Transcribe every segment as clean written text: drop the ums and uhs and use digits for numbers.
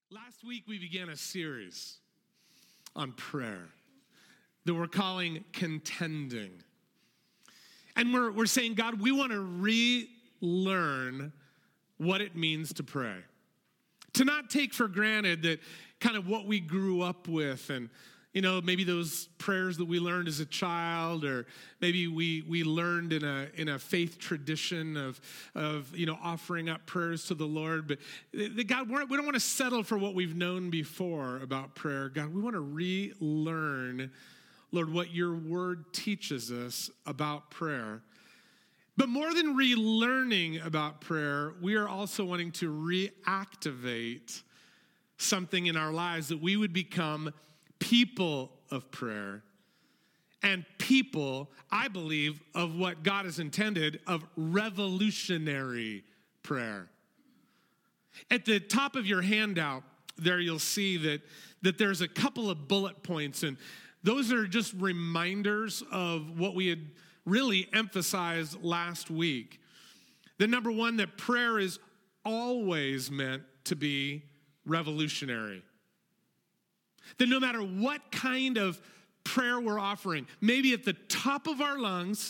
Last week, we began a series on prayer that we're calling Contending. And we're saying, God, we want to relearn what it means to pray. To not take for granted that kind of what we grew up with and, maybe those prayers that we learned as a child, or maybe we learned in a faith tradition of offering up prayers to the Lord. But God, we don't want to settle for what we've known before about prayer. God, we want to relearn, Lord, what your word teaches us about prayer. But more than relearning about prayer, we are also wanting to reactivate something in our lives, that we would become people of prayer and people, I believe, of what God has intended, of revolutionary prayer. At the top of your handout there, you'll see that there's a couple of bullet points, and those are just reminders of what we had really emphasized last week. The number one, that prayer is always meant to be revolutionary. That no matter what kind of prayer we're offering, maybe at the top of our lungs,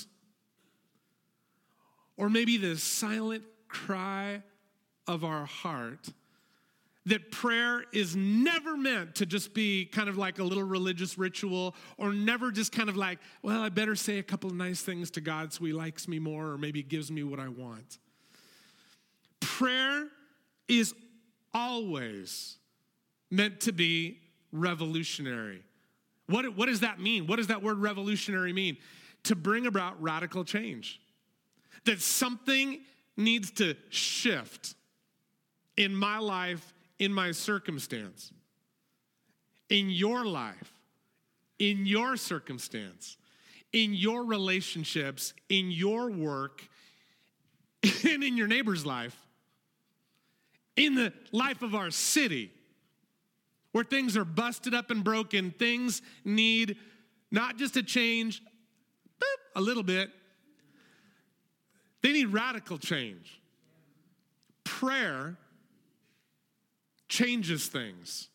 or maybe the silent cry of our heart, that prayer is never meant to just be kind of like a little religious ritual, or never just kind of like, well, I better say a couple of nice things to God so he likes me more, or maybe gives me what I want. Prayer is always meant to be revolutionary. What does that mean? What does that word revolutionary mean? To bring about radical change. That something needs to shift in my life, in my circumstance, in your life, in your circumstance, in your relationships, in your work, and in your neighbor's life, in the life of our city, where things are busted up and broken. Things need not just a change, a little bit. They need radical change. Prayer changes things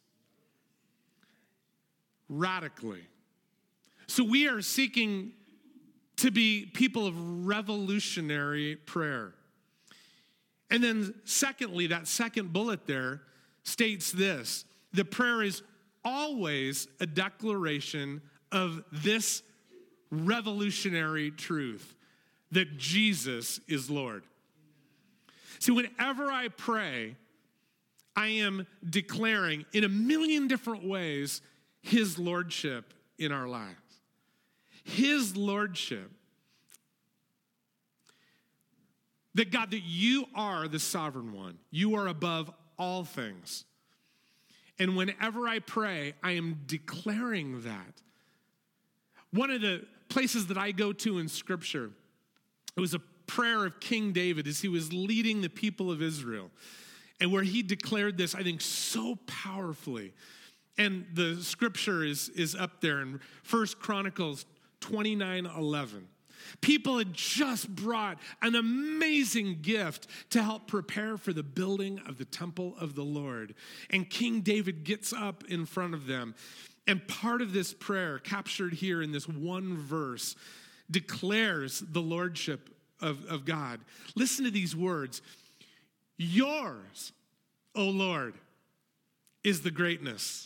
radically. So we are seeking to be people of revolutionary prayer. And then secondly, that second bullet there states this: the prayer is always a declaration of this revolutionary truth, that Jesus is Lord. See, whenever I pray, I am declaring in a million different ways his lordship in our lives. His lordship. That God, that you are the sovereign one. You are above all things. And whenever I pray, I am declaring that. One of the places that I go to in Scripture, it was a prayer of King David as he was leading the people of Israel, and where he declared this, I think, so powerfully. And the Scripture is up there in 1 Chronicles 29:11. People had just brought an amazing gift to help prepare for the building of the temple of the Lord. And King David gets up in front of them. And part of this prayer, captured here in this one verse, declares the lordship of God. Listen to these words. Yours, O Lord, is the greatness.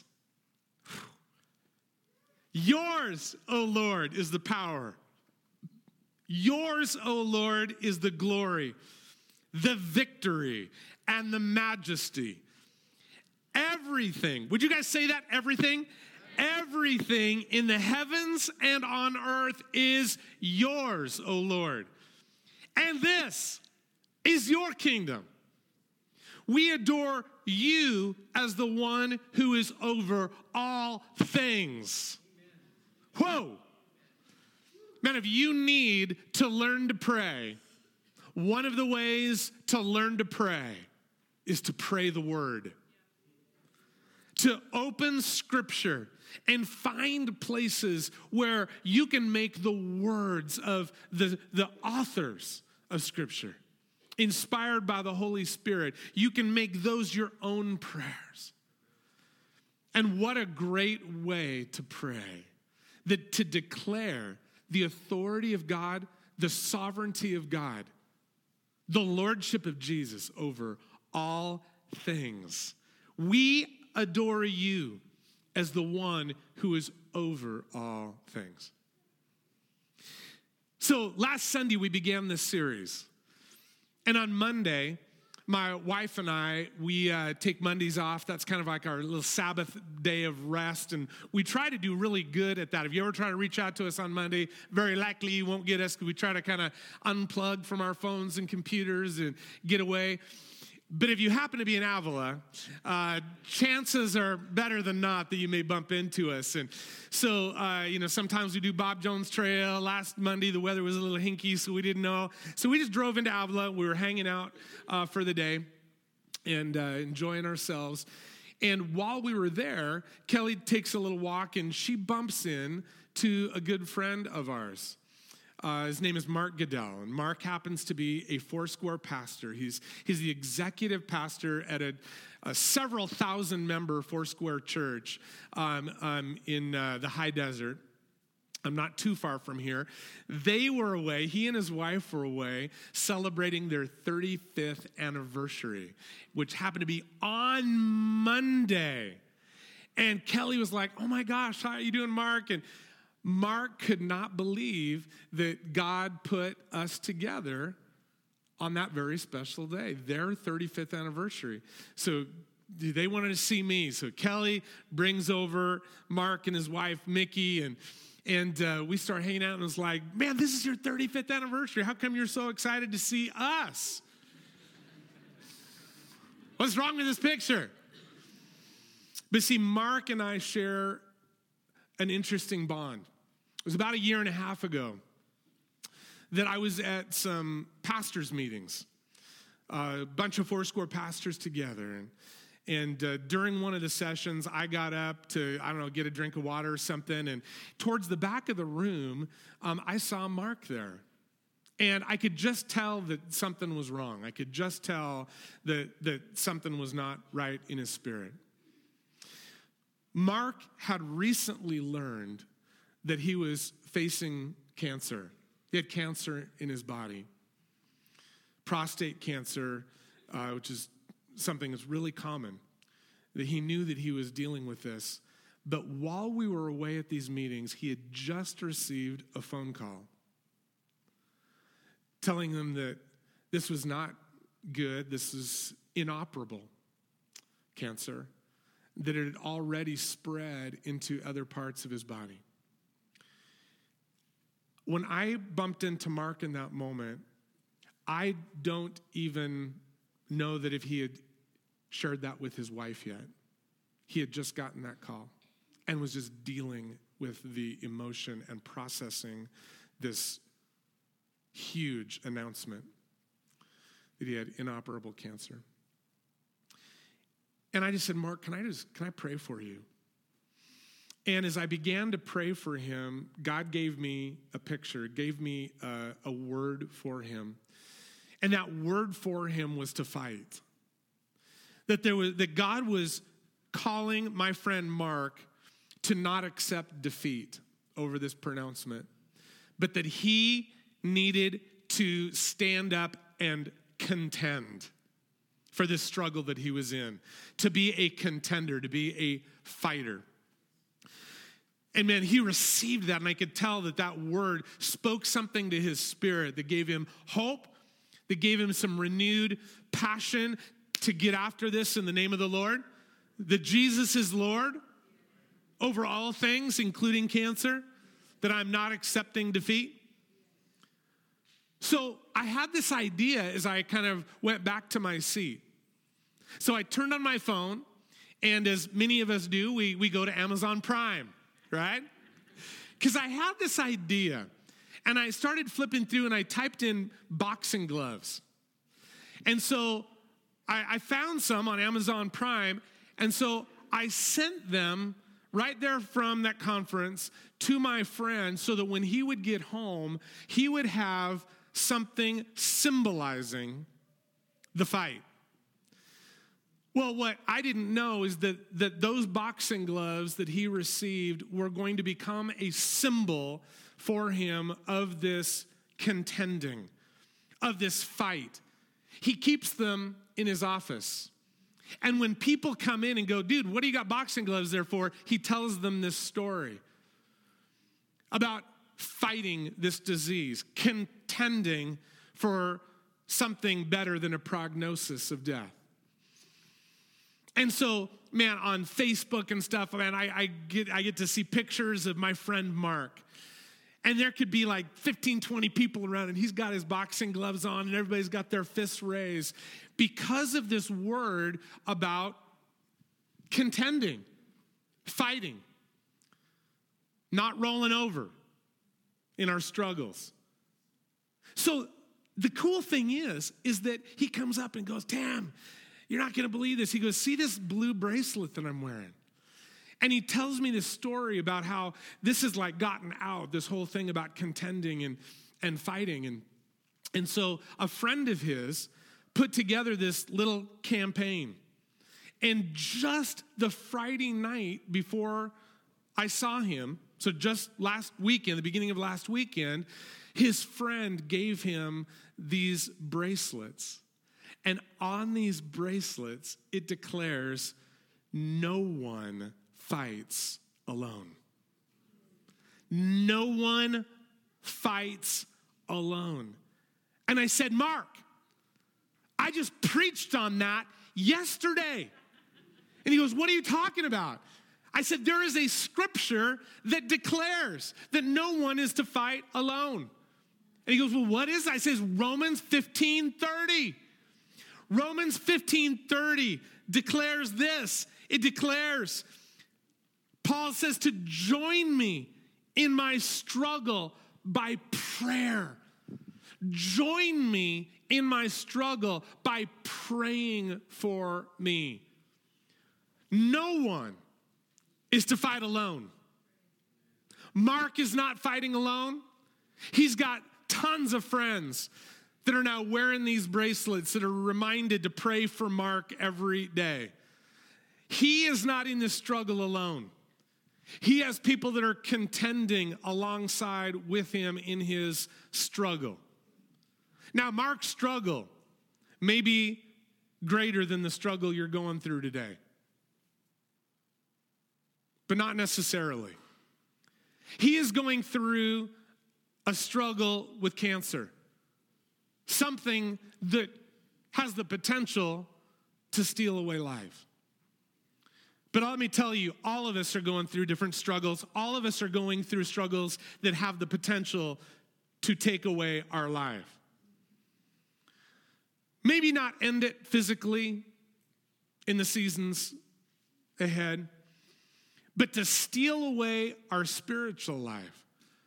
Yours, O Lord, is the power. Yours, O Lord, is the glory, the victory, and the majesty. Everything. Would you guys say that? Everything? Everything in the heavens and on earth is yours, O Lord. And this is your kingdom. We adore you as the one who is over all things. Whoa. Man, if you need to learn to pray, one of the ways to learn to pray is to pray the word. To open Scripture and find places where you can make the words of the authors of Scripture, inspired by the Holy Spirit, you can make those your own prayers. And what a great way to pray, that to declare the authority of God, the sovereignty of God, the lordship of Jesus over all things. We adore you as the one who is over all things. So last Sunday, we began this series. And on Monday, my wife and I, we take Mondays off. That's kind of like our little Sabbath day of rest. And we try to do really good at that. If you ever try to reach out to us on Monday, very likely you won't get us because we try to kind of unplug from our phones and computers and get away. But if you happen to be in Avila, chances are better than not that you may bump into us. And so, sometimes we do Bob Jones Trail. Last Monday, the weather was a little hinky, so we didn't know. So we just drove into Avila. We were hanging out for the day and enjoying ourselves. And while we were there, Kelly takes a little walk, and she bumps in to a good friend of ours. His name is Mark Goodell, and Mark happens to be a Foursquare pastor. He's the executive pastor at a several thousand member Foursquare church in the high desert. I'm not too far from here. They were away, he and his wife were away, celebrating their 35th anniversary, which happened to be on Monday. And Kelly was like, "Oh my gosh, how are you doing, Mark?" And Mark could not believe that God put us together on that very special day, their 35th anniversary. So they wanted to see me. So Kelly brings over Mark and his wife, Mickey, and we start hanging out, and it was like, "Man, this is your 35th anniversary. How come you're so excited to see us? What's wrong with this picture?" But see, Mark and I share an interesting bond. It was about a year and a half ago that I was at some pastors' meetings, a bunch of Foursquare pastors together. And during one of the sessions, I got up to, get a drink of water or something. And towards the back of the room, I saw Mark there. And I could just tell that something was wrong. I could just tell that something was not right in his spirit. Mark had recently learned that he was facing cancer. He had cancer in his body. Prostate cancer, which is something that's really common. That he knew that he was dealing with this. But while we were away at these meetings, he had just received a phone call telling him that this was not good, this is inoperable cancer, that it had already spread into other parts of his body. When I bumped into Mark in that moment, I don't even know that if he had shared that with his wife yet. He had just gotten that call and was just dealing with the emotion and processing this huge announcement that he had inoperable cancer. And I just said, "Mark, can I pray for you?" And as I began to pray for him, God gave me a picture, gave me a word for him. And that word for him was to fight. That God was calling my friend Mark to not accept defeat over this pronouncement, but that he needed to stand up and contend for this struggle that he was in, to be a contender, to be a fighter. And man, he received that, and I could tell that word spoke something to his spirit that gave him hope, that gave him some renewed passion to get after this in the name of the Lord, that Jesus is Lord over all things, including cancer, that I'm not accepting defeat. So I had this idea as I kind of went back to my seat. So I turned on my phone, and as many of us do, we go to Amazon Prime, right? Because I had this idea, and I started flipping through, and I typed in boxing gloves. And so I found some on Amazon Prime, and so I sent them right there from that conference to my friend so that when he would get home, he would have something symbolizing the fight. Well, what I didn't know is that those boxing gloves that he received were going to become a symbol for him of this contending, of this fight. He keeps them in his office. And when people come in and go, dude, what do you got boxing gloves there for? He tells them this story about fighting this disease, contending for something better than a prognosis of death. And so, man, on Facebook and stuff, man, I get to see pictures of my friend Mark. And there could be like 15, 20 people around, and he's got his boxing gloves on, and everybody's got their fists raised because of this word about contending, fighting, not rolling over in our struggles. So the cool thing is that he comes up and goes, Tam, you're not going to believe this. He goes, see this blue bracelet that I'm wearing? And he tells me this story about how this has like gotten out, this whole thing about contending and fighting. And so a friend of his put together this little campaign. And just the Friday night before I saw him, so just last weekend, the beginning of last weekend, his friend gave him these bracelets. And on these bracelets, it declares, no one fights alone. No one fights alone. And I said, Mark, I just preached on that yesterday. And he goes, what are you talking about? I said, there is a scripture that declares that no one is to fight alone. And he goes, well, what is that? I says, Romans 15:30. Romans 15:30 declares this. It declares, Paul says to join me in my struggle by prayer. Join me in my struggle by praying for me. No one is to fight alone. Mark is not fighting alone. He's got tons of friends that are now wearing these bracelets that are reminded to pray for Mark every day. He is not in this struggle alone. He has people that are contending alongside with him in his struggle. Now, Mark's struggle may be greater than the struggle you're going through today, but not necessarily. He is going through a struggle with cancer, something that has the potential to steal away life. But let me tell you, all of us are going through different struggles. All of us are going through struggles that have the potential to take away our life. Maybe not end it physically in the seasons ahead, but to steal away our spiritual life.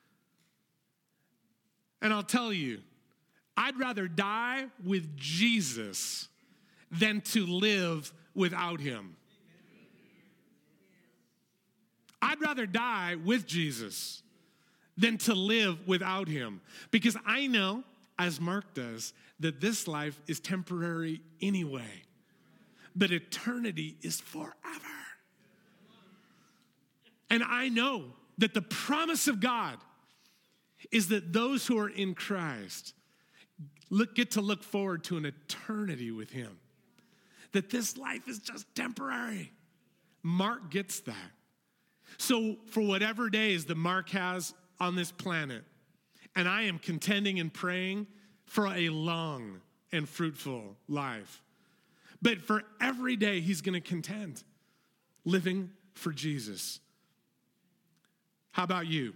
And I'll tell you, I'd rather die with Jesus than to live without him. I'd rather die with Jesus than to live without him. Because I know, as Mark does, that this life is temporary anyway. But eternity is forever. And I know that the promise of God is that those who are in Christ get to look forward to an eternity with him. That this life is just temporary. Mark gets that. So for whatever days that Mark has on this planet, and I am contending and praying for a long and fruitful life. But for every day he's going to contend, living for Jesus. How about you?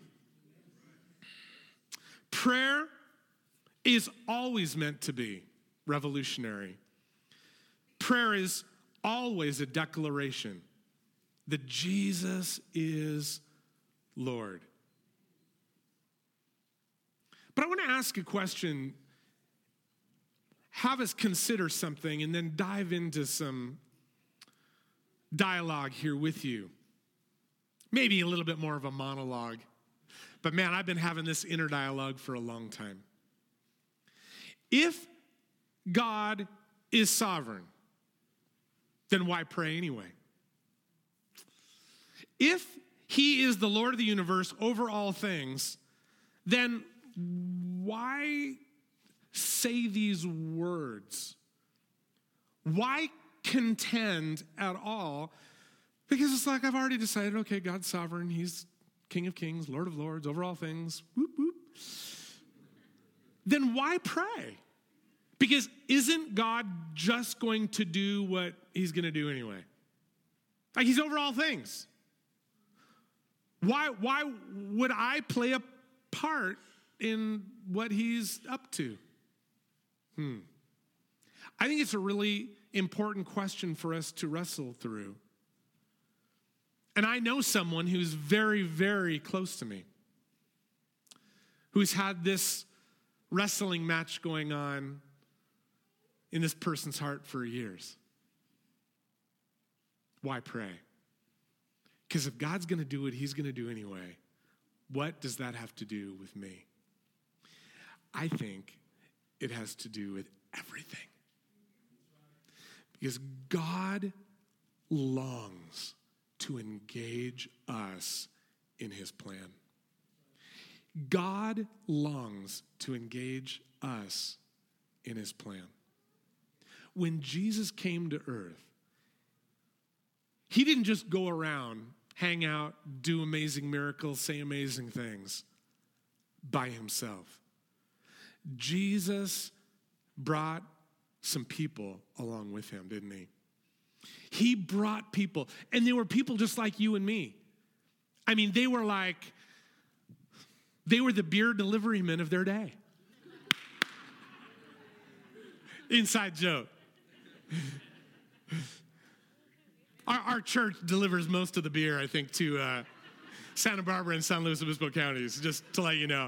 Prayer is always meant to be revolutionary. Prayer is always a declaration that Jesus is Lord. But I want to ask a question, have us consider something, and then dive into some dialogue here with you. Maybe a little bit more of a monologue. But man, I've been having this inner dialogue for a long time. If God is sovereign, then why pray anyway? If he is the Lord of the universe over all things, then why say these words? Why contend at all? Because it's like I've already decided, okay, God's sovereign. He's King of kings, Lord of lords, over all things. Whoop, whoop. Then why pray? Because isn't God just going to do what he's going to do anyway? Like he's over all things. Why would I play a part in what he's up to? I think it's a really important question for us to wrestle through. And I know someone who's very, very close to me, who's had this wrestling match going on in this person's heart for years. Why pray? Because if God's going to do what he's going to do anyway, what does that have to do with me? I think it has to do with everything. Because God longs to engage us in his plan. God longs to engage us in his plan. When Jesus came to earth, he didn't just go around, hang out, do amazing miracles, say amazing things by himself. Jesus brought some people along with him, didn't he? He brought people, and they were people just like you and me. I mean, they were the beer delivery men of their day. Inside joke. Our church delivers most of the beer, I think, to Santa Barbara and San Luis Obispo counties, just to let you know.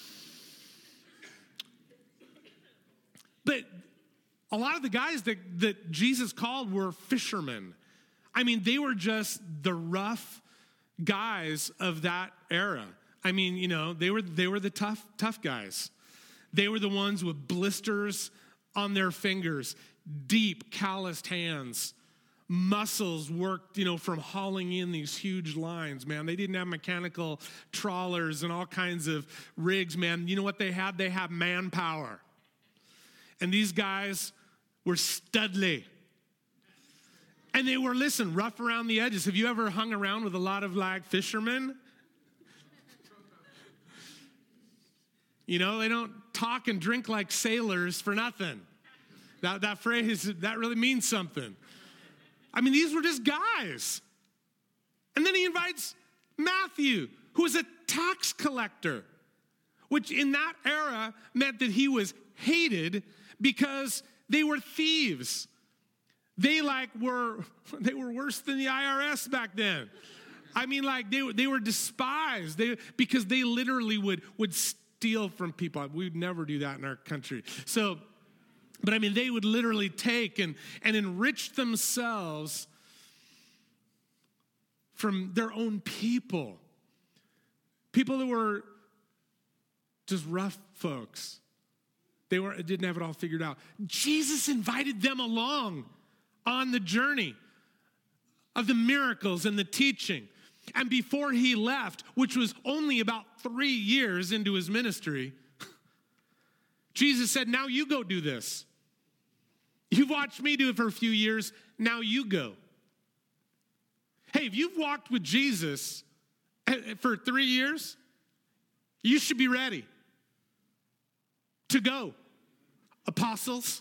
But a lot of the guys that Jesus called were fishermen. I mean, they were just the rough guys of that era. I mean, you know, they were the tough guys. They were the ones with blisters on their fingers, deep, calloused hands, muscles worked, you know, from hauling in these huge lines, man. They didn't have mechanical trawlers and all kinds of rigs, man. You know what they had? They had manpower. And these guys were studly. And they were, listen, rough around the edges. Have you ever hung around with a lot of like fishermen? You know, they don't talk and drink like sailors for nothing. That phrase, that really means something. I mean, these were just guys. And then he invites Matthew, who was a tax collector, which in that era meant that he was hated because they were thieves. They were worse than the IRS back then. I mean, like they were despised because they literally would steal from people. We'd never do that in our country. So, but I mean, they would literally take and enrich themselves from their own people. People that were just rough folks. They didn't have it all figured out. Jesus invited them along on the journey of the miracles and the teaching. And before he left, which was only about 3 years into his ministry, Jesus said, now you go do this. You've watched me do it for a few years, now you go. Hey, if you've walked with Jesus for 3 years, you should be ready to go. Apostles,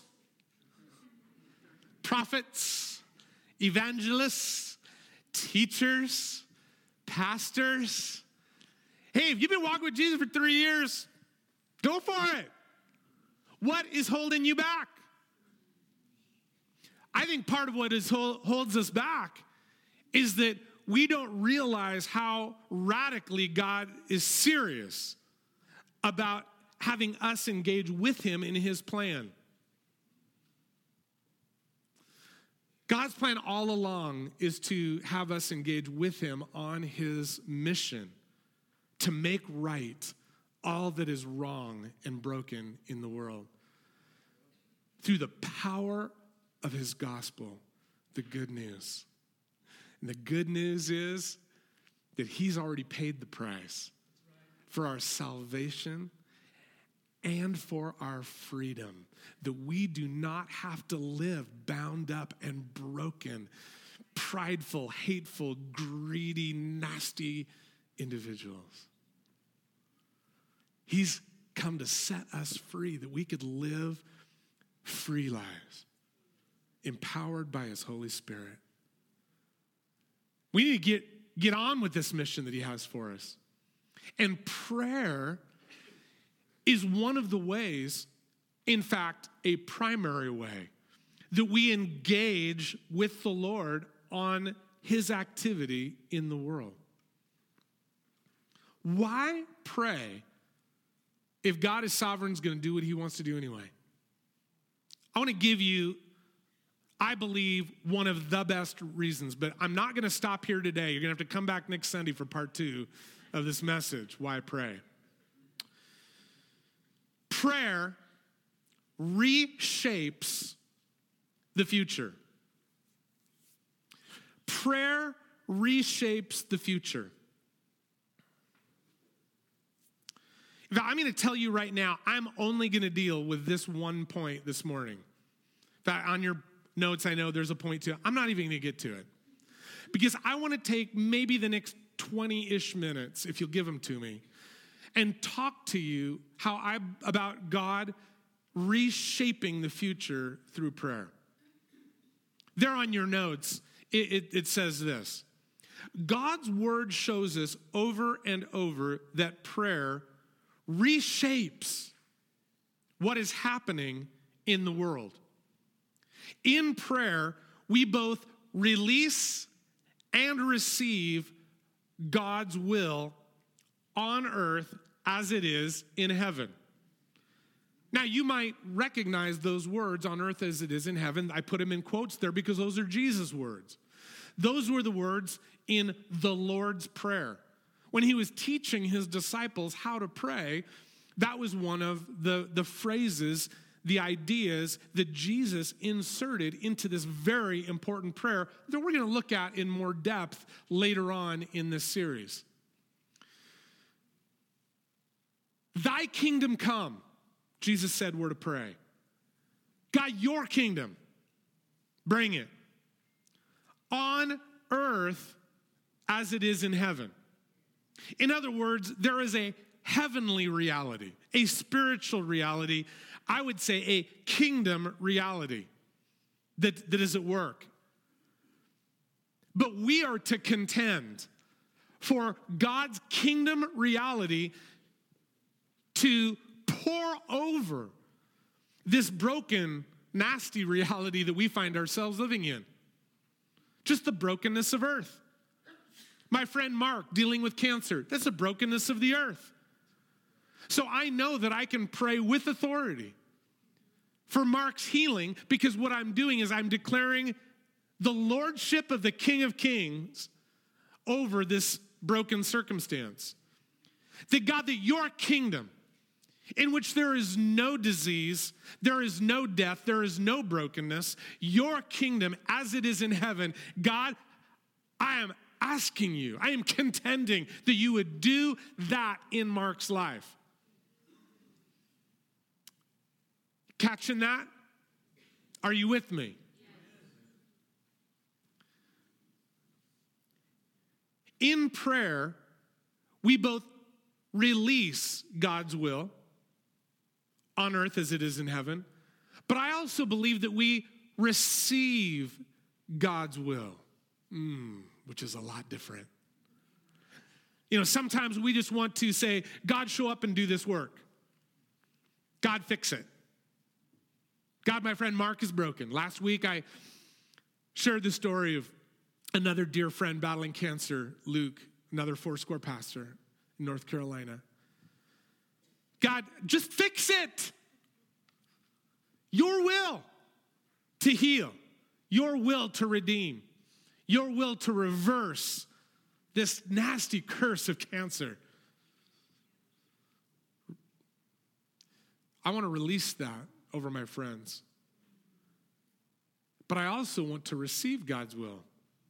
prophets, evangelists, teachers, pastors. Hey, if you've been walking with Jesus for 3 years, go for it. What is holding you back? I think part of what holds us back is that we don't realize how radically God is serious about having us engage with him in his plan. God's plan all along is to have us engage with him on his mission to make right all that is wrong and broken in the world through the power of his gospel, the good news. And the good news is that he's already paid the price for our salvation and for our freedom, that we do not have to live bound up and broken, prideful, hateful, greedy, nasty individuals. He's come to set us free, that we could live free lives, empowered by his Holy Spirit. We need to get on with this mission that he has for us. And prayer is one of the ways, in fact, a primary way, that we engage with the Lord on his activity in the world. Why pray if God is sovereign, is going to do what he wants to do anyway? I want to give you, I believe, one of the best reasons, but I'm not going to stop here today. You're going to have to come back next Sunday for part 2 of this message, why pray. Prayer reshapes the future. Prayer reshapes the future. I'm going to tell you right now, I'm only going to deal with this one point this morning. In fact, on your notes, I know there's a point too. I'm not even going to get to it. Because I want to take maybe the next 20-ish minutes, if you'll give them to me, and talk to you about God reshaping the future through prayer. There on your notes, it says this: God's word shows us over and over that prayer reshapes what is happening in the world. In prayer, we both release and receive God's will on earth as it is in heaven. Now, you might recognize those words, on earth as it is in heaven. I put them in quotes there because those are Jesus' words. Those were the words in the Lord's Prayer. When he was teaching his disciples how to pray, that was one of the phrases, the ideas that Jesus inserted into this very important prayer that we're going to look at in more depth later on in this series. Thy kingdom come, Jesus said we're to pray. God, your kingdom, bring it on earth as it is in heaven. In other words, there is a heavenly reality, a spiritual reality, I would say a kingdom reality that is at work. But we are to contend for God's kingdom reality to pour over this broken, nasty reality that we find ourselves living in. Just the brokenness of earth. My friend Mark dealing with cancer, that's the brokenness of the earth. So I know that I can pray with authority for Mark's healing, because what I'm doing is I'm declaring the lordship of the King of Kings over this broken circumstance. That God, that your kingdom, in which there is no disease, there is no death, there is no brokenness, your kingdom as it is in heaven, God, I am asking you, I am contending that you would do that in Mark's life. Catching that? Are you with me? Yes. In prayer, we both release God's will on earth as it is in heaven, but I also believe that we receive God's will, which is a lot different. You know, sometimes we just want to say, God, show up and do this work. God, fix it. God, my friend Mark is broken. Last week, I shared the story of another dear friend battling cancer, Luke, another Foursquare pastor in North Carolina. God, just fix it. Your will to heal, your will to redeem, your will to reverse this nasty curse of cancer. I want to release that over my friends. but I also want to receive God's will.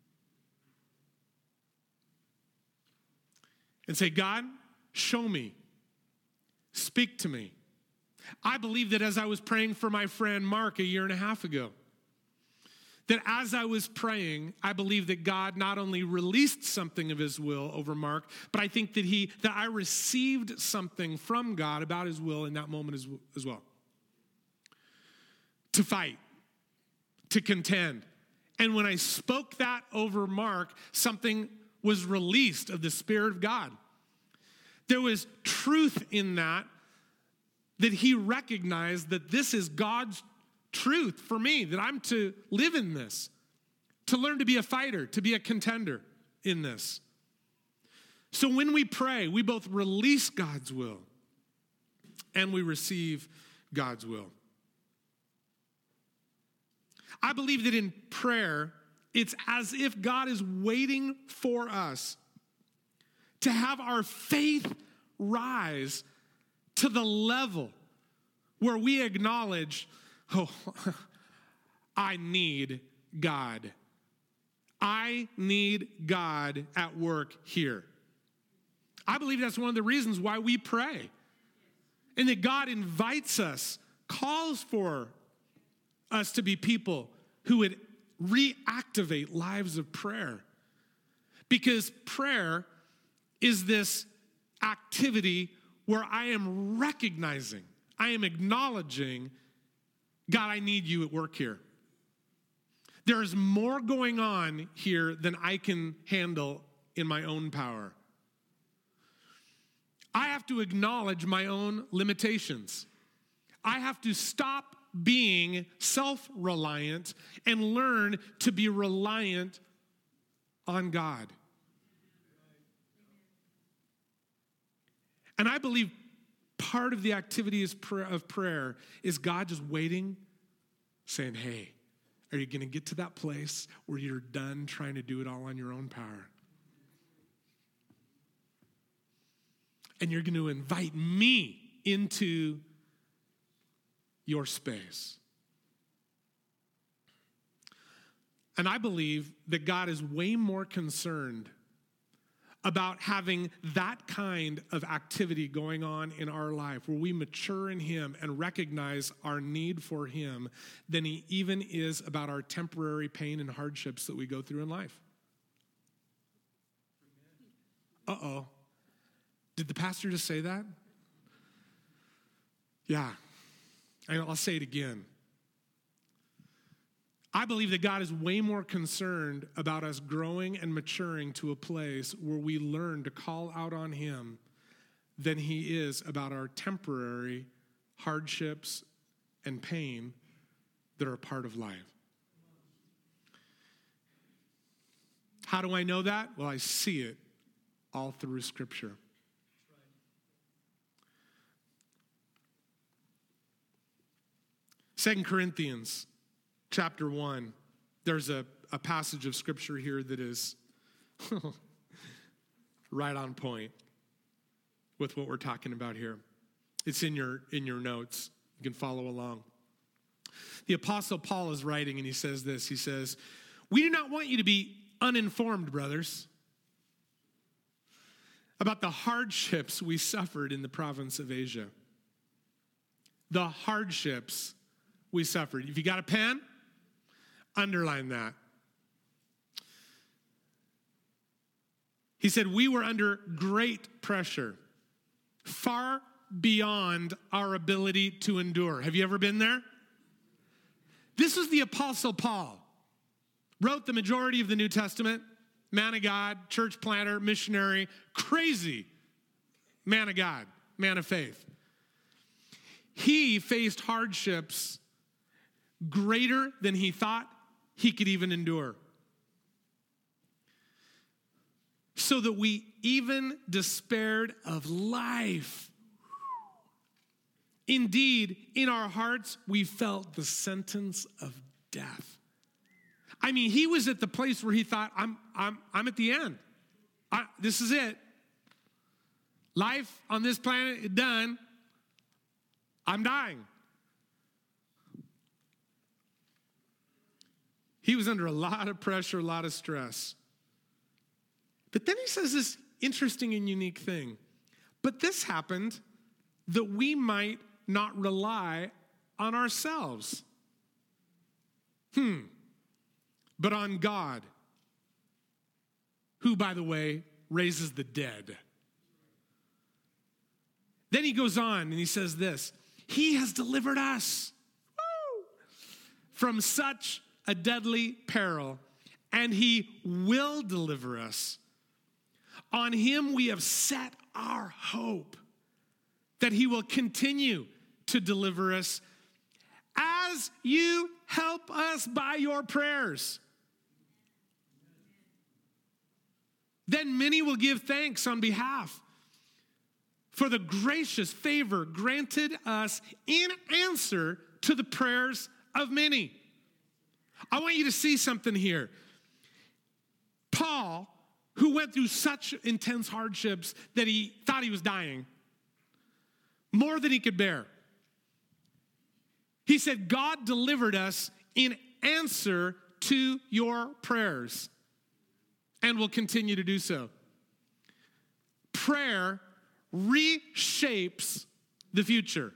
And say, God, show me. Speak to me. I believe that as I was praying for my friend Mark 1.5 years ago, that as I was praying, I believe that God not only released something of his will over Mark, but I think that I received something from God about his will in that moment as well. To fight, to contend. And when I spoke that over Mark, something was released of the Spirit of God. There was truth in that he recognized that this is God's truth for me, that I'm to live in this, to learn to be a fighter, to be a contender in this. So when we pray, we both release God's will and we receive God's will. I believe that in prayer, it's as if God is waiting for us to have our faith rise to the level where we acknowledge, oh, I need God. I need God at work here. I believe that's one of the reasons why we pray. And that God invites us, calls for us to be people who would reactivate lives of prayer. Because prayer is this activity where I am recognizing, I am acknowledging, God, I need you at work here. There is more going on here than I can handle in my own power. I have to acknowledge my own limitations. I have to stop being self-reliant and learn to be reliant on God. And I believe part of the activity of prayer is God just waiting, saying, hey, are you going to get to that place where you're done trying to do it all on your own power? And you're going to invite me into your space. And I believe that God is way more concerned about having that kind of activity going on in our life where we mature in him and recognize our need for him than he even is about our temporary pain and hardships that we go through in life. Uh-oh. Did the pastor just say that? Yeah. I'll say it again. I believe that God is way more concerned about us growing and maturing to a place where we learn to call out on him than he is about our temporary hardships and pain that are a part of life. How do I know that? Well, I see it all through Scripture. Second Corinthians chapter 1, there's a passage of Scripture here that is right on point with what we're talking about here. It's in your notes. You can follow along. The Apostle Paul is writing and he says this. He says, we do not want you to be uninformed, brothers, about the hardships we suffered in the province of Asia. The hardships we suffered. If you got a pen, underline that. He said, we were under great pressure, far beyond our ability to endure. Have you ever been there? This is the Apostle Paul. Wrote the majority of the New Testament. Man of God, church planter, missionary, crazy man of God, man of faith. He faced hardships greater than he thought he could even endure. So that we even despaired of life. Indeed, in our hearts, we felt the sentence of death. I mean, he was at the place where he thought, I'm at the end. This is it. Life on this planet is done. I'm dying. He was under a lot of pressure, a lot of stress. But then he says this interesting and unique thing. But this happened that we might not rely on ourselves. But on God, who, by the way, raises the dead. Then he goes on and he says this, he has delivered us from such a deadly peril, and he will deliver us. On him we have set our hope that he will continue to deliver us as you help us by your prayers. Then many will give thanks on behalf for the gracious favor granted us in answer to the prayers of many. I want you to see something here. Paul, who went through such intense hardships that he thought he was dying, more than he could bear. He said, God delivered us in answer to your prayers and will continue to do so. Prayer reshapes the future.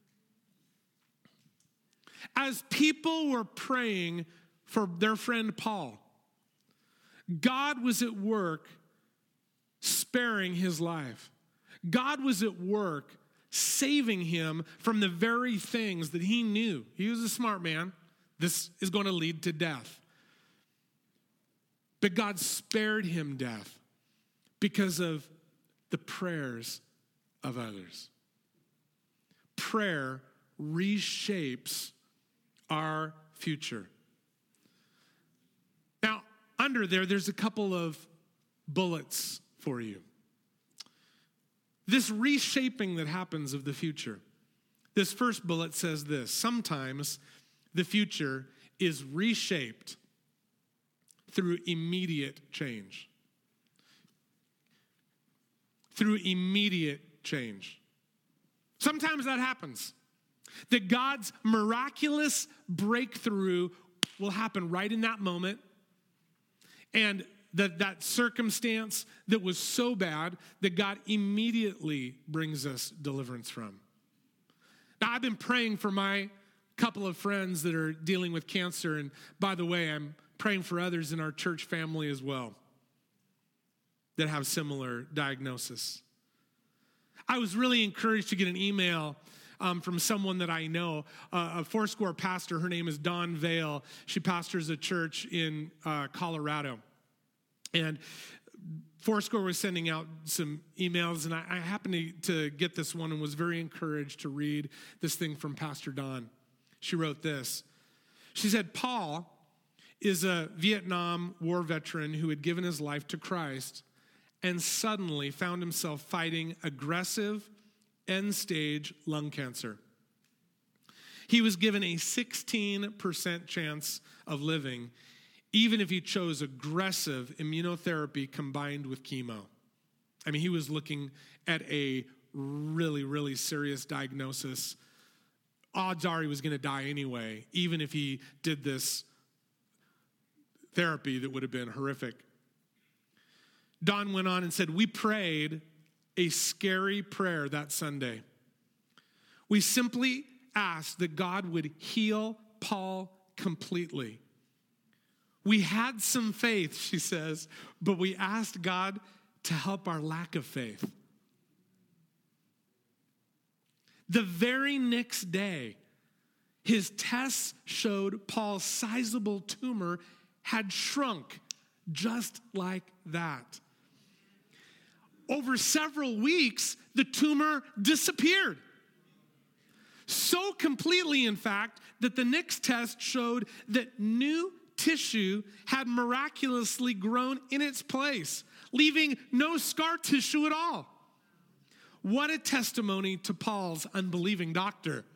As people were praying for their friend Paul, God was at work sparing his life. God was at work saving him from the very things that he knew. He was a smart man. This is going to lead to death. But God spared him death because of the prayers of others. Prayer reshapes our future. Now, under there's a couple of bullets for you. This reshaping that happens of the future. This first bullet says this: sometimes the future is reshaped through immediate change. Through immediate change. Sometimes that happens. That God's miraculous breakthrough will happen right in that moment. And that circumstance that was so bad that God immediately brings us deliverance from. Now, I've been praying for my couple of friends that are dealing with cancer. And by the way, I'm praying for others in our church family as well that have similar diagnosis. I was really encouraged to get an email from someone that I know, a Foursquare pastor. Her name is Dawn Vale. She pastors a church in Colorado. And Foursquare was sending out some emails, and I happened to get this one and was very encouraged to read this thing from Pastor Dawn. She wrote this. She said, Paul is a Vietnam War veteran who had given his life to Christ and suddenly found himself fighting aggressive end-stage lung cancer. He was given a 16% chance of living, even if he chose aggressive immunotherapy combined with chemo. I mean, he was looking at a really, really serious diagnosis. Odds are he was going to die anyway, even if he did this therapy that would have been horrific. Don went on and said, we prayed a scary prayer that Sunday. We simply asked that God would heal Paul completely. We had some faith, she says, but we asked God to help our lack of faith. The very next day, his tests showed Paul's sizable tumor had shrunk just like that. Over several weeks, the tumor disappeared. So completely, in fact, that the next test showed that new tissue had miraculously grown in its place, leaving no scar tissue at all. What a testimony to Paul's unbelieving doctor.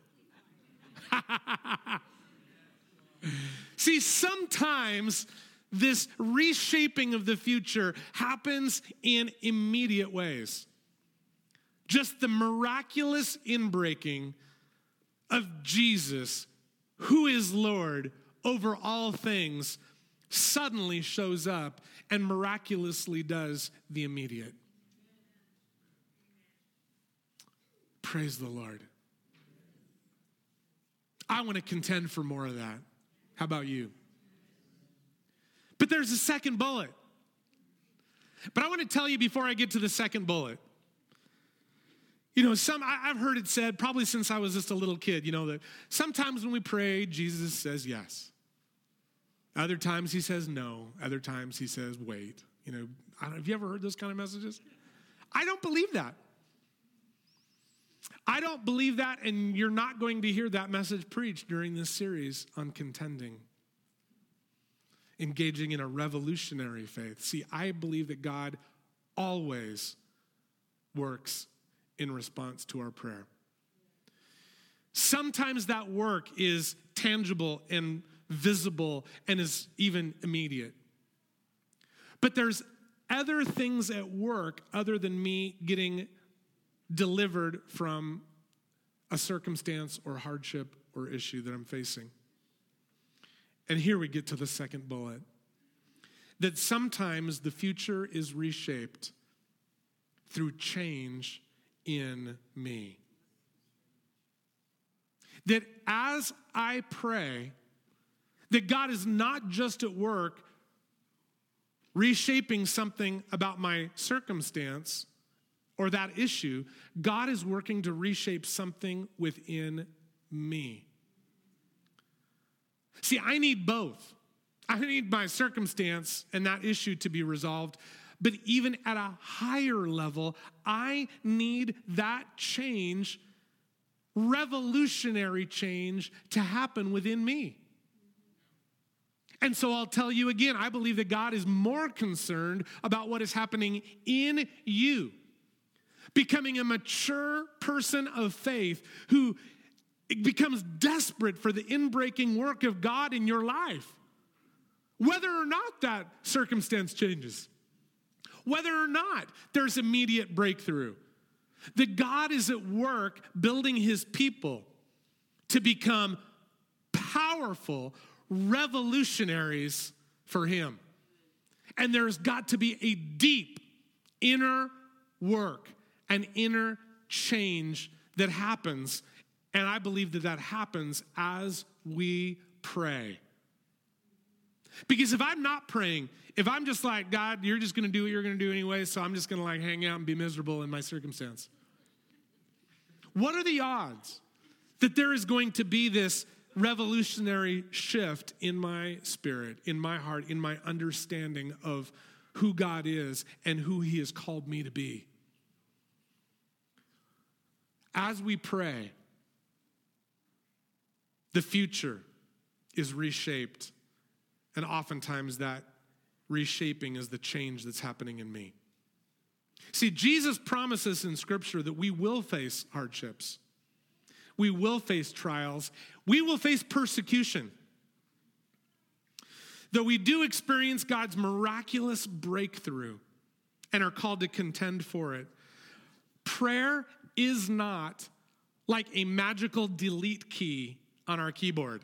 See, sometimes this reshaping of the future happens in immediate ways. Just the miraculous inbreaking of Jesus, who is Lord over all things, suddenly shows up and miraculously does the immediate. Praise the Lord. I want to contend for more of that. How about you? But there's a second bullet. But I want to tell you before I get to the second bullet. You know, I've heard it said, probably since I was just a little kid, you know, that sometimes when we pray, Jesus says yes. Other times he says no. Other times he says wait. You know, have you ever heard those kind of messages? I don't believe that. I don't believe that, and you're not going to hear that message preached during this series on contending, engaging in a revolutionary faith. See, I believe that God always works in response to our prayer. Sometimes that work is tangible and visible and is even immediate. But there's other things at work other than me getting delivered from a circumstance or hardship or issue that I'm facing. And here we get to the second bullet. That sometimes the future is reshaped through change in me. That as I pray, that God is not just at work reshaping something about my circumstance or that issue, God is working to reshape something within me. See, I need both. I need my circumstance and that issue to be resolved, but even at a higher level, I need that change, revolutionary change, to happen within me. And so I'll tell you again, I believe that God is more concerned about what is happening in you. Becoming a mature person of faith who becomes desperate for the inbreaking work of God in your life. Whether or not that circumstance changes. Whether or not there's immediate breakthrough. That God is at work building his people to become powerful revolutionaries for him. And there's got to be a deep inner work, an inner change that happens. And I believe that that happens as we pray. Because if I'm not praying, if I'm just like, God, you're just going to do what you're going to do anyway, so I'm just going to like hang out and be miserable in my circumstance. What are the odds that there is going to be this revolutionary shift in my spirit, in my heart, in my understanding of who God is and who he has called me to be? As we pray, the future is reshaped, and oftentimes that reshaping is the change that's happening in me. See, Jesus promises in Scripture that we will face hardships. We will face trials. We will face persecution. Though we do experience God's miraculous breakthrough and are called to contend for it, prayer is not like a magical delete key on our keyboard.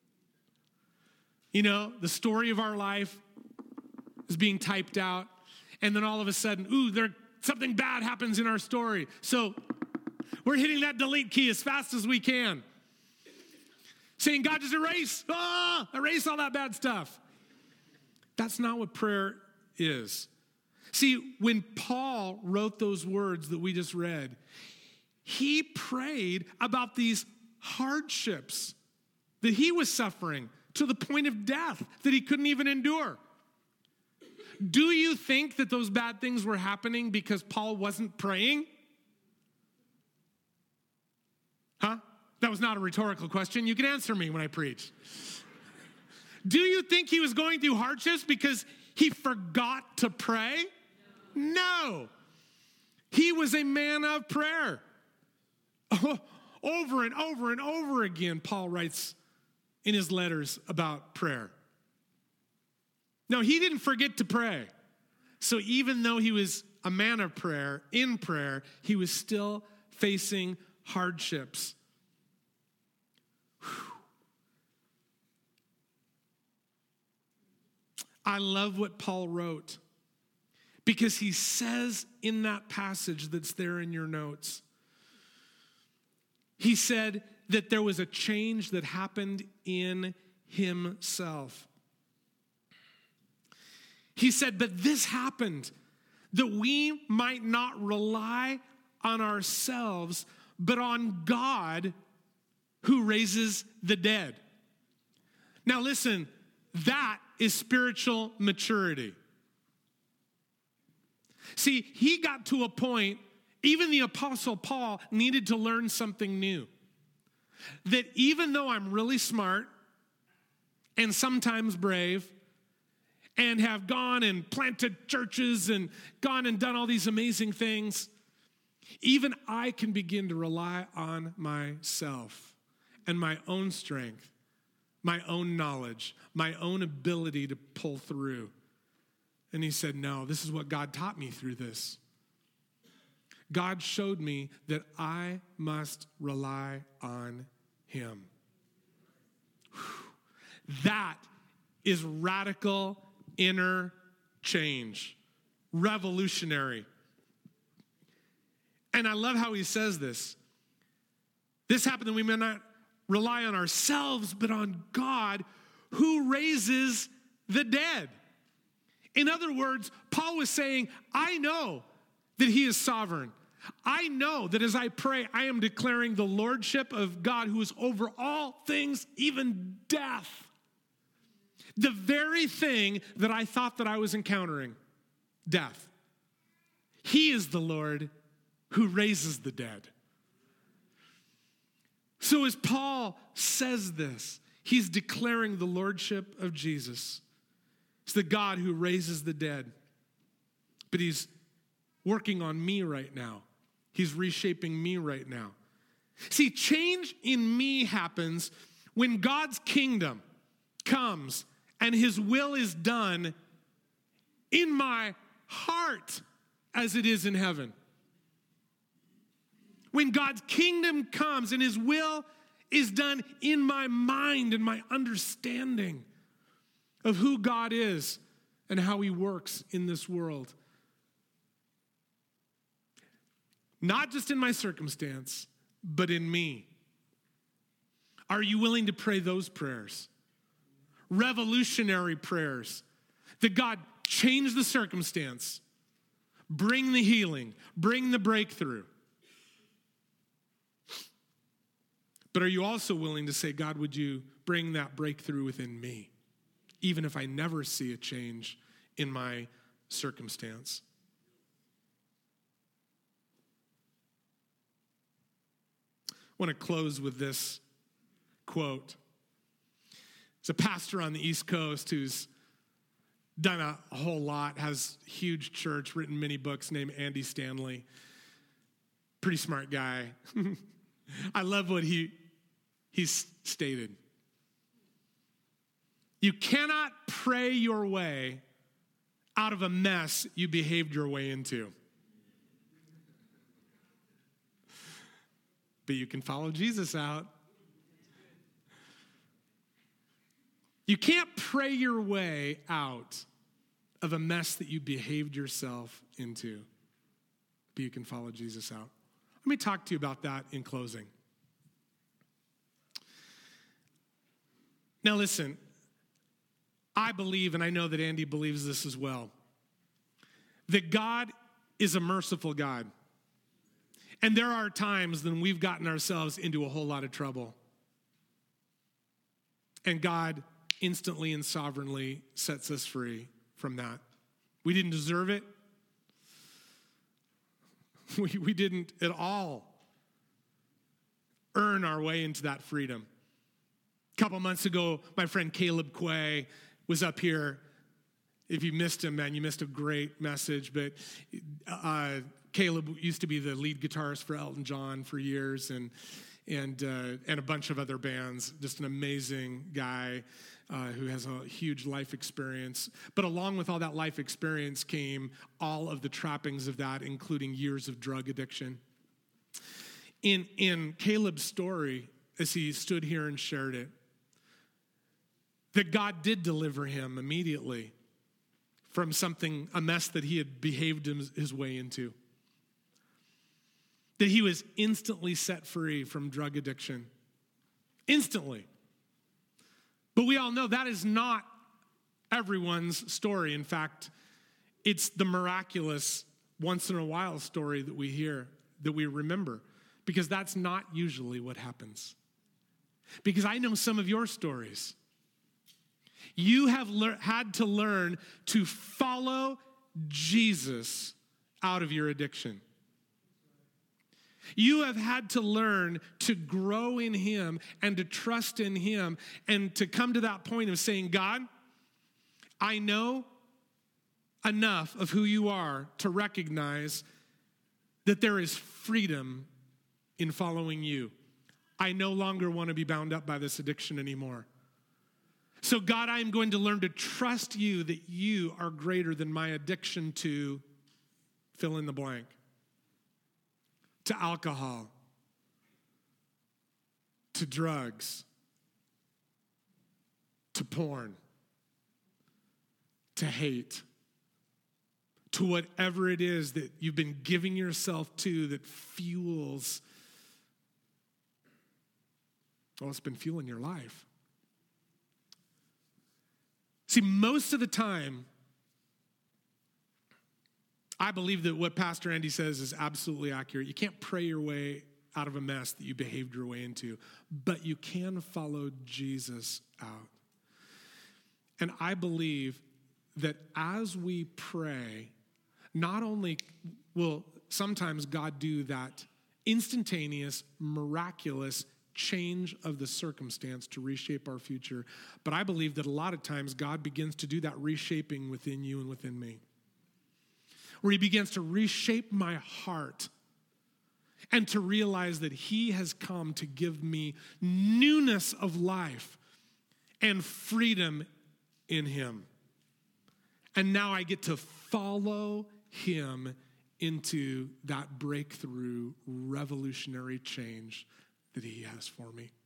You know, the story of our life is being typed out, and then all of a sudden, something bad happens in our story. So we're hitting that delete key as fast as we can. Saying, God, just erase all that bad stuff. That's not what prayer is. See, when Paul wrote those words that we just read, he prayed about these hardships that he was suffering to the point of death that he couldn't even endure. Do you think that those bad things were happening because Paul wasn't praying? Huh? That was not a rhetorical question. You can answer me when I preach. Do you think he was going through hardships because he forgot to pray? No. He was a man of prayer. Over and over and over again, Paul writes in his letters about prayer. No, he didn't forget to pray. So even though he was a man of prayer, in prayer, he was still facing hardships. Whew. I love what Paul wrote because he says in that passage that's there in your notes, he said that there was a change that happened in himself. He said, but this happened that we might not rely on ourselves, but on God who raises the dead. Now listen, that is spiritual maturity. See, he got to a point, even the Apostle Paul needed to learn something new. That even though I'm really smart and sometimes brave and have gone and planted churches and gone and done all these amazing things, even I can begin to rely on myself and my own strength, my own knowledge, my own ability to pull through. And he said, no, this is what God taught me through this. God showed me that I must rely on him. Whew. That is radical inner change, revolutionary. And I love how he says this. This happened that we may not rely on ourselves, but on God who raises the dead. In other words, Paul was saying, I know that he is sovereign. I know that as I pray, I am declaring the lordship of God who is over all things, even death. The very thing that I thought that I was encountering, death. He is the Lord who raises the dead. So as Paul says this, he's declaring the lordship of Jesus. It's the God who raises the dead. But he's working on me right now. He's reshaping me right now. See, change in me happens when God's kingdom comes and his will is done in my heart as it is in heaven. When God's kingdom comes and his will is done in my mind and my understanding of who God is and how he works in this world. Not just in my circumstance, but in me. Are you willing to pray those prayers? Revolutionary prayers. That God change the circumstance, bring the healing, bring the breakthrough. But are you also willing to say, God, would you bring that breakthrough within me, even if I never see a change in my circumstance? I want to close with this quote. It's a pastor on the East Coast who's done a whole lot, has a huge church, written many books, named Andy Stanley. Pretty smart guy. I love what he stated. You cannot pray your way out of a mess you behaved your way into. But you can follow Jesus out. You can't pray your way out of a mess that you behaved yourself into. But you can follow Jesus out. Let me talk to you about that in closing. Now listen, I believe, and I know that Andy believes this as well, that God is a merciful God. And there are times when we've gotten ourselves into a whole lot of trouble. And God instantly and sovereignly sets us free from that. We didn't deserve it. We didn't at all earn our way into that freedom. A couple months ago, my friend Caleb Quay was up here. If you missed him, man, you missed a great message. But Caleb used to be the lead guitarist for Elton John for years, and a bunch of other bands. Just an amazing guy who has a huge life experience. But along with all that life experience came all of the trappings of that, including years of drug addiction. In Caleb's story, as he stood here and shared it, that God did deliver him immediately from something, a mess that he had behaved his way into. That he was instantly set free from drug addiction. Instantly. But we all know that is not everyone's story. In fact, it's the miraculous once in a while story that we hear, that we remember, because that's not usually what happens. Because I know some of your stories. You have had to learn to follow Jesus out of your addiction. You have had to learn to grow in him and to trust in him and to come to that point of saying, God, I know enough of who you are to recognize that there is freedom in following you. I no longer want to be bound up by this addiction anymore. So God, I am going to learn to trust you that you are greater than my addiction to fill in the blank. To alcohol, to drugs, to porn, to hate, to whatever it is that you've been giving yourself to that fuels, well, it's been fueling your life. See, most of the time, I believe that what Pastor Andy says is absolutely accurate. You can't pray your way out of a mess that you behaved your way into, but you can follow Jesus out. And I believe that as we pray, not only will sometimes God do that instantaneous, miraculous change of the circumstance to reshape our future, but I believe that a lot of times God begins to do that reshaping within you and within me, where he begins to reshape my heart and to realize that he has come to give me newness of life and freedom in him. And now I get to follow him into that breakthrough, revolutionary change that he has for me.